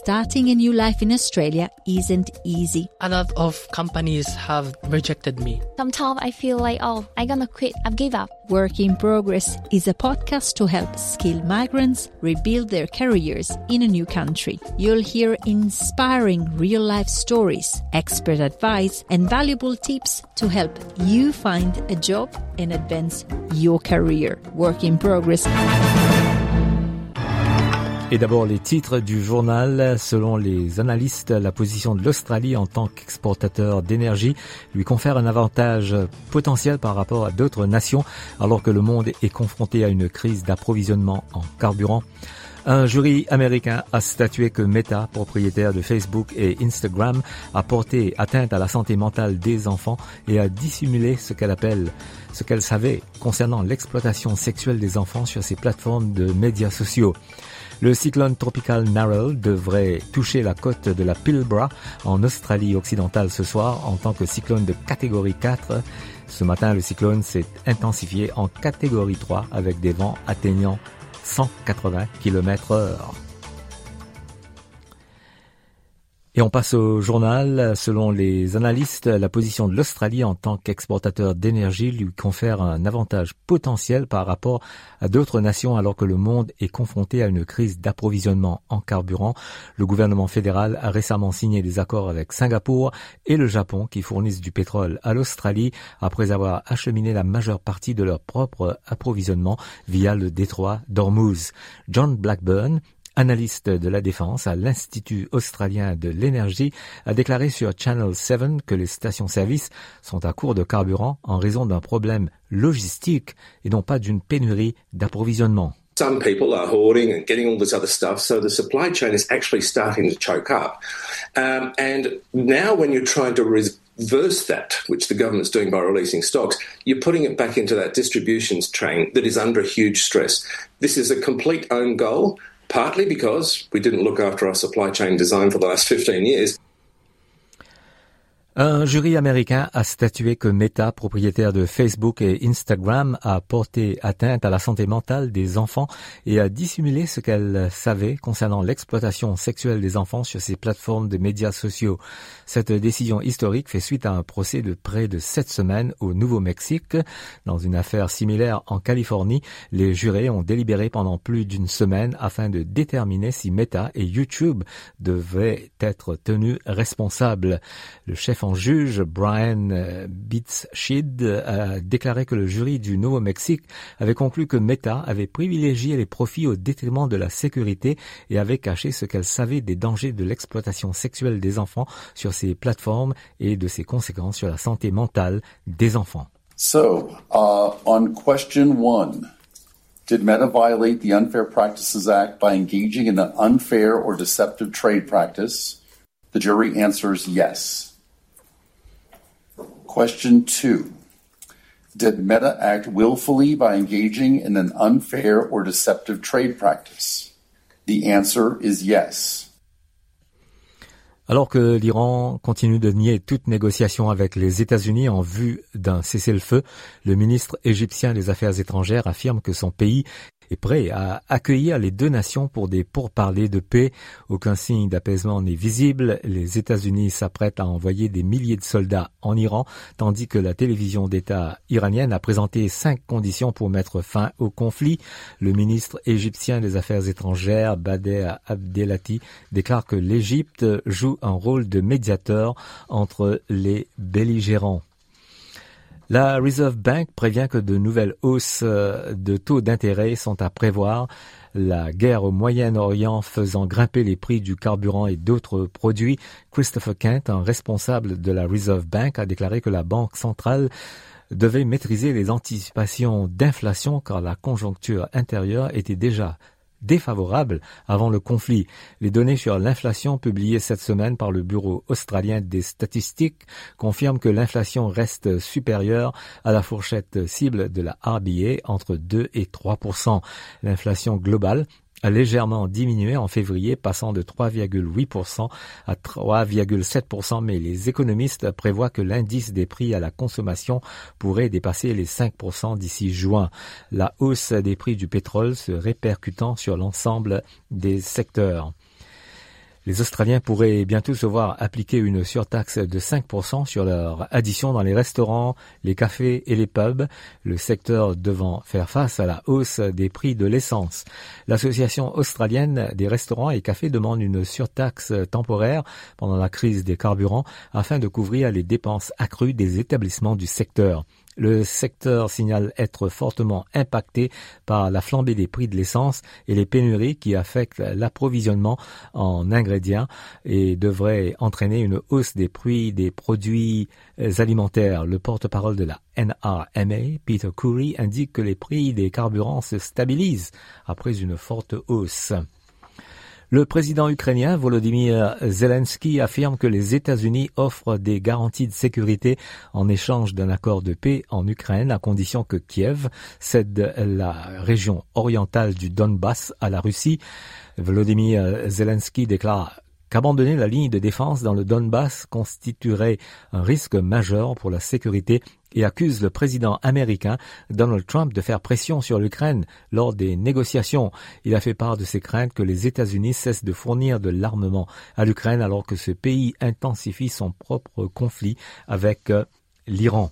starting a new life in Australia isn't easy. A lot of companies have rejected me. Sometimes I feel like, I'm gonna quit, I've give up. Work in Progress is a podcast to help skilled migrants rebuild their careers in a new country. You'll hear inspiring real-life stories, expert advice, and valuable tips to help you find a job and advance your career. Work in Progress. Et d'abord les titres du journal. Selon les analystes, la position de l'Australie en tant qu'exportateur d'énergie lui confère un avantage potentiel par rapport à d'autres nations alors que le monde est confronté à une crise d'approvisionnement en carburant. Un jury américain a statué que Meta, propriétaire de Facebook et Instagram, a porté atteinte à la santé mentale des enfants et a dissimulé ce qu'elle savait concernant l'exploitation sexuelle des enfants sur ses plateformes de médias sociaux. Le cyclone tropical Narelle devrait toucher la côte de la Pilbara en Australie occidentale ce soir en tant que cyclone de catégorie 4. Ce matin, le cyclone s'est intensifié en catégorie 3 avec des vents atteignant 180 km/h. Et on passe au journal. Selon les analystes, la position de l'Australie en tant qu'exportateur d'énergie lui confère un avantage potentiel par rapport à d'autres nations alors que le monde est confronté à une crise d'approvisionnement en carburant. Le gouvernement fédéral a récemment signé des accords avec Singapour et le Japon qui fournissent du pétrole à l'Australie après avoir acheminé la majeure partie de leur propre approvisionnement via le détroit d'Ormuz. John Blackburn, analyste de la défense à l'Institut australien de l'énergie, a déclaré sur Channel 7 que les stations-service sont à court de carburant en raison d'un problème logistique et non pas d'une pénurie d'approvisionnement. Some people are hoarding and getting all this other stuff, so the supply chain is actually starting to choke up. And now when you're trying to reverse that, which the government's doing by releasing stocks, you're putting it back into that distribution chain that is under huge stress. This is a complete own goal. Partly because we didn't look after our supply chain design for the last 15 years. Un jury américain a statué que Meta, propriétaire de Facebook et Instagram, a porté atteinte à la santé mentale des enfants et a dissimulé ce qu'elle savait concernant l'exploitation sexuelle des enfants sur ses plateformes de médias sociaux. Cette décision historique fait suite à un procès de près de 7 semaines au Nouveau-Mexique. Dans une affaire similaire en Californie, les jurés ont délibéré pendant plus d'une semaine afin de déterminer si Meta et YouTube devaient être tenus responsables. Le chef en juge, Brian Beatschid, a déclaré que le jury du Nouveau-Mexique avait conclu que Meta avait privilégié les profits au détriment de la sécurité et avait caché ce qu'elle savait des dangers de l'exploitation sexuelle des enfants sur ses plateformes et de ses conséquences sur la santé mentale des enfants. So, on question 1, did Meta violate the Unfair Practices Act by engaging in an unfair or deceptive trade practice? The jury answers yes. Question 2. Did Meta act willfully by engaging in an unfair or deceptive trade practice? The answer is yes. Alors que l'Iran continue de nier toute négociation avec les États-Unis en vue d'un cessez-le-feu, le ministre égyptien des Affaires étrangères affirme que son pays est prêt à accueillir les deux nations pour des pourparlers de paix. Aucun signe d'apaisement n'est visible. Les États-Unis s'apprêtent à envoyer des milliers de soldats en Iran, tandis que la télévision d'État iranienne a présenté 5 conditions pour mettre fin au conflit. Le ministre égyptien des Affaires étrangères, Bader Abdelati, déclare que l'Égypte joue un rôle de médiateur entre les belligérants. La Reserve Bank prévient que de nouvelles hausses de taux d'intérêt sont à prévoir. La guerre au Moyen-Orient faisant grimper les prix du carburant et d'autres produits, Christopher Kent, un responsable de la Reserve Bank, a déclaré que la Banque centrale devait maîtriser les anticipations d'inflation car la conjoncture intérieure était déjà défavorable avant le conflit. Les données sur l'inflation publiées cette semaine par le Bureau australien des statistiques confirment que l'inflation reste supérieure à la fourchette cible de la RBA entre 2 et 3%. L'inflation globale a légèrement diminué en février, passant de 3,8% à 3,7%, mais les économistes prévoient que l'indice des prix à la consommation pourrait dépasser les 5% d'ici juin. La hausse des prix du pétrole se répercutant sur l'ensemble des secteurs. Les Australiens pourraient bientôt se voir appliquer une surtaxe de 5% sur leur addition dans les restaurants, les cafés et les pubs, le secteur devant faire face à la hausse des prix de l'essence. L'Association australienne des restaurants et cafés demande une surtaxe temporaire pendant la crise des carburants afin de couvrir les dépenses accrues des établissements du secteur. Le secteur signale être fortement impacté par la flambée des prix de l'essence et les pénuries qui affectent l'approvisionnement en ingrédients et devraient entraîner une hausse des prix des produits alimentaires. Le porte-parole de la NRMA, Peter Curry, indique que les prix des carburants se stabilisent après une forte hausse. Le président ukrainien Volodymyr Zelensky affirme que les États-Unis offrent des garanties de sécurité en échange d'un accord de paix en Ukraine à condition que Kiev cède la région orientale du Donbass à la Russie. Volodymyr Zelensky déclare qu'abandonner la ligne de défense dans le Donbass constituerait un risque majeur pour la sécurité et accuse le président américain Donald Trump de faire pression sur l'Ukraine lors des négociations. Il a fait part de ses craintes que les États-Unis cessent de fournir de l'armement à l'Ukraine alors que ce pays intensifie son propre conflit avec l'Iran.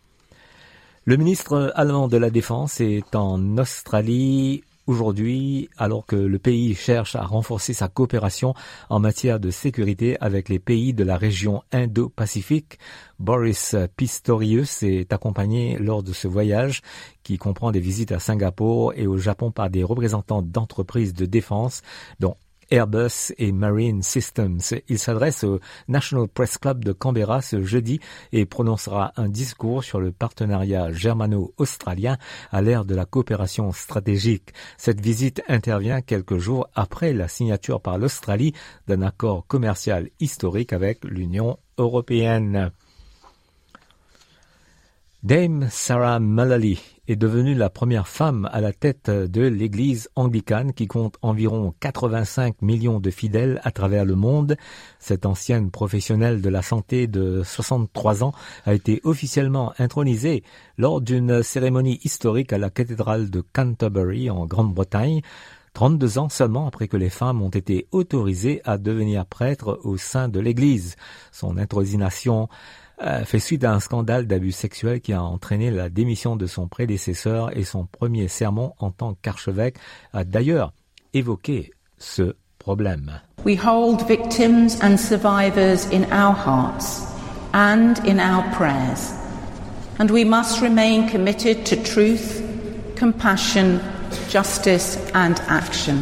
Le ministre allemand de la Défense est en Australie aujourd'hui, alors que le pays cherche à renforcer sa coopération en matière de sécurité avec les pays de la région Indo-Pacifique. Boris Pistorius est accompagné lors de ce voyage qui comprend des visites à Singapour et au Japon par des représentants d'entreprises de défense, dont Airbus et Marine Systems. Il s'adresse au National Press Club de Canberra ce jeudi et prononcera un discours sur le partenariat germano-australien à l'ère de la coopération stratégique. Cette visite intervient quelques jours après la signature par l'Australie d'un accord commercial historique avec l'Union européenne. Dame Sarah Mullally est devenue la première femme à la tête de l'église anglicane qui compte environ 85 millions de fidèles à travers le monde. Cette ancienne professionnelle de la santé de 63 ans a été officiellement intronisée lors d'une cérémonie historique à la cathédrale de Canterbury en Grande-Bretagne. 32 ans seulement après que les femmes ont été autorisées à devenir prêtres au sein de l'église. Son intronisation fait suite à un scandale d'abus sexuels qui a entraîné la démission de son prédécesseur et son premier sermon en tant qu'archevêque a d'ailleurs évoqué ce problème. We hold victims and survivors in our hearts and in our prayers, and we must remain committed to truth, compassion, justice and action.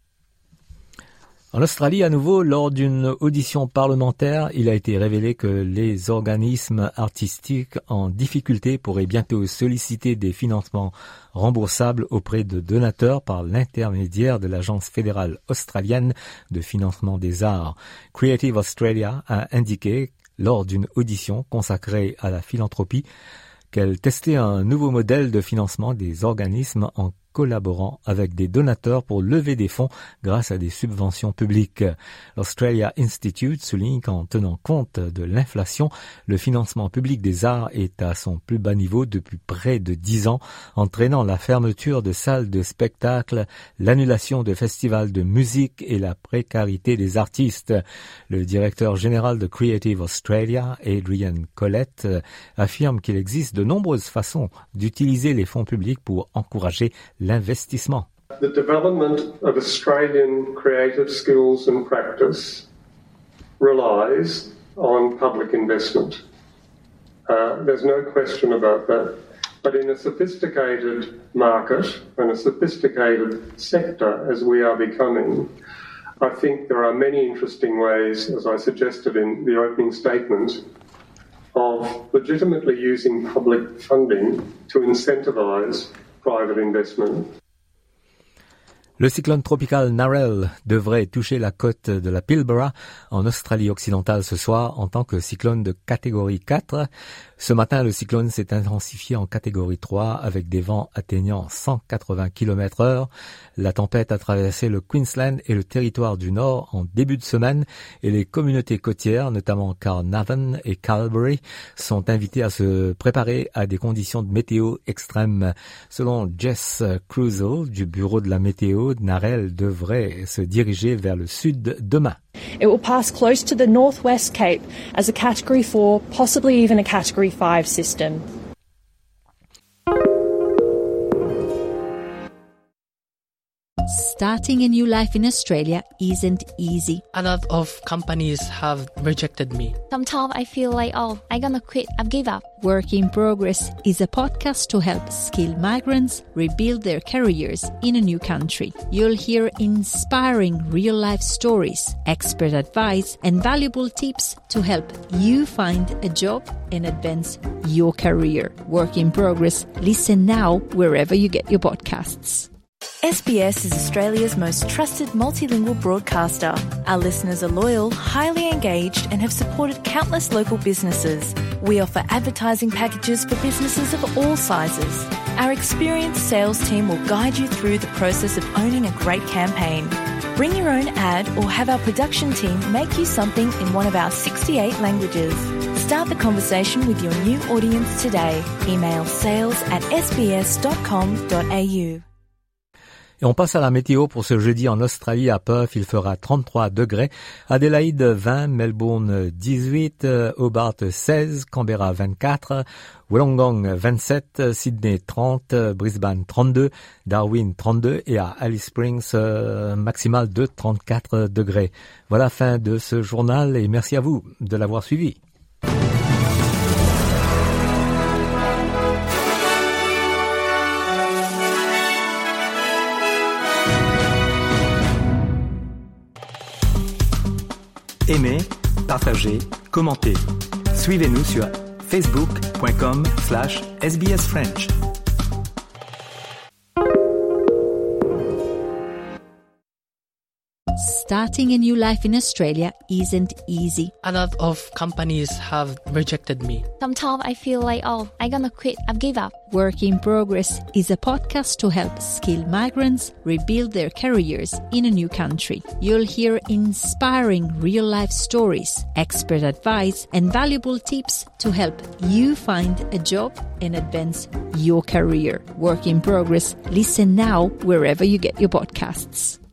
En Australie, à nouveau, lors d'une audition parlementaire, il a été révélé que les organismes artistiques en difficulté pourraient bientôt solliciter des financements remboursables auprès de donateurs par l'intermédiaire de l'Agence fédérale australienne de financement des arts. Creative Australia a indiqué, lors d'une audition consacrée à la philanthropie, qu'elle testait un nouveau modèle de financement des organismes en collaborant avec des donateurs pour lever des fonds grâce à des subventions publiques. L'Australia Institute souligne qu'en tenant compte de l'inflation, le financement public des arts est à son plus bas niveau depuis près de 10 ans, entraînant la fermeture de salles de spectacle, l'annulation de festivals de musique et la précarité des artistes. Le directeur général de Creative Australia, Adrian Collett, affirme qu'il existe de nombreuses façons d'utiliser les fonds publics pour encourager l'investissement. The development of Australian creative skills and practice relies on public investment. There's no question about that. But in a sophisticated market and a sophisticated sector as we are becoming, I think there are many interesting ways, as I suggested in the opening statement, of legitimately using public funding to incentivize private investment. Le cyclone tropical Narelle devrait toucher la côte de la Pilbara en Australie occidentale ce soir en tant que cyclone de catégorie 4. Ce matin, le cyclone s'est intensifié en catégorie 3 avec des vents atteignant 180 km/h. La tempête a traversé le Queensland et le territoire du Nord en début de semaine et les communautés côtières, notamment Carnarvon et Calgary, sont invitées à se préparer à des conditions de météo extrêmes. Selon Jess Cruzel du bureau de la météo, Narelle devrait se diriger vers le sud demain. It will pass close to the Northwest Cape as a Category 4, possibly even a Category 5 system. Starting a new life in Australia isn't easy. A lot of companies have rejected me. Sometimes I feel like, I'm gonna quit. I've give up. Work in Progress is a podcast to help skilled migrants rebuild their careers in a new country. You'll hear inspiring real-life stories, expert advice, and valuable tips to help you find a job and advance your career. Work in Progress. Listen now wherever you get your podcasts. SBS is Australia's most trusted multilingual broadcaster. Our listeners are loyal, highly engaged, and have supported countless local businesses. We offer advertising packages for businesses of all sizes. Our experienced sales team will guide you through the process of owning a great campaign. Bring your own ad or have our production team make you something in one of our 68 languages. Start the conversation with your new audience today. Email sales@sbs.com.au. Et on passe à la météo pour ce jeudi en Australie. À Perth, il fera 33 degrés. Adélaïde 20, Melbourne 18, Hobart 16, Canberra 24, Wollongong 27, Sydney 30, Brisbane 32, Darwin 32 et à Alice Springs maximal de 34 degrés. Voilà la fin de ce journal et merci à vous de l'avoir suivi. Aimez, partagez, commentez. Suivez-nous sur facebook.com/SBS French. Starting a new life in Australia isn't easy. A lot of companies have rejected me. Sometimes I feel like, I'm gonna quit. I've give up. Work in Progress is a podcast to help skilled migrants rebuild their careers in a new country. You'll hear inspiring real-life stories, expert advice, and valuable tips to help you find a job and advance your career. Work in Progress. Listen now wherever you get your podcasts.